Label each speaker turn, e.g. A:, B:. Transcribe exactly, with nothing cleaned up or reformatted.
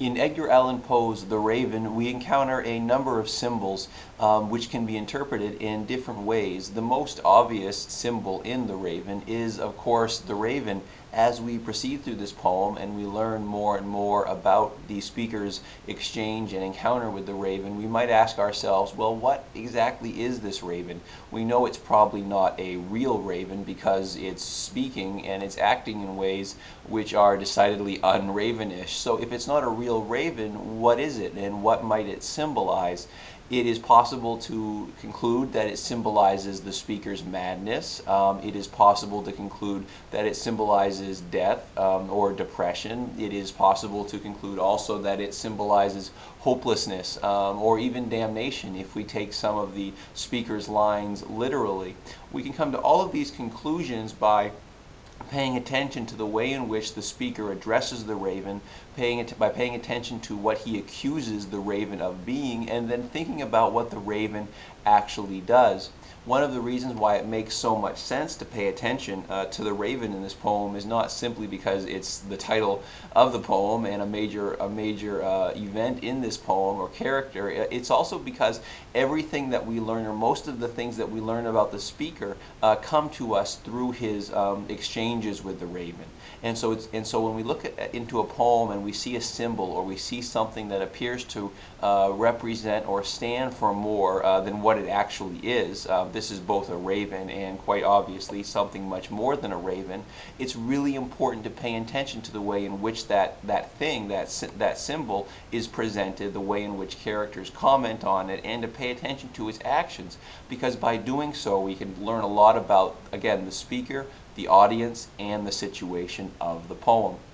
A: In Edgar Allan Poe's The Raven, we encounter a number of symbols um, which can be interpreted in different ways. The most obvious symbol in The Raven is, of course, the raven. As we proceed through this poem and we learn more and more about the speaker's exchange and encounter with the raven, we might ask ourselves, well, what exactly is this raven? We know it's probably not a real raven because it's speaking and it's acting in ways which are decidedly unravenish. So if it's not a real raven, what is it and what might it symbolize? It is possible to conclude that it symbolizes the speaker's madness. Um, it is possible to conclude that it symbolizes death um, or depression. It is possible to conclude also that it symbolizes hopelessness um, or even damnation if we take some of the speaker's lines literally. We can come to all of these conclusions by paying attention to the way in which the speaker addresses the raven, paying it by paying attention to what he accuses the raven of being, and then thinking about what the raven actually does. One of the reasons why it makes so much sense to pay attention uh, to the raven in this poem is not simply because it's the title of the poem and a major a major uh, event in this poem or character. It's also because everything that we learn, or most of the things that we learn about the speaker, uh, come to us through his um, exchanges with the raven. And so it's and so when we look at, into a poem and we see a symbol or we see something that appears to uh, represent or stand for more uh, than what it actually is, uh, this is both a raven and quite obviously something much more than a raven, it's really important to pay attention to the way in which that, that thing, that, that symbol is presented, the way in which characters comment on it, and to pay attention to its actions, because by doing so we can learn a lot about, again, the speaker, the audience, and the situation of the poem.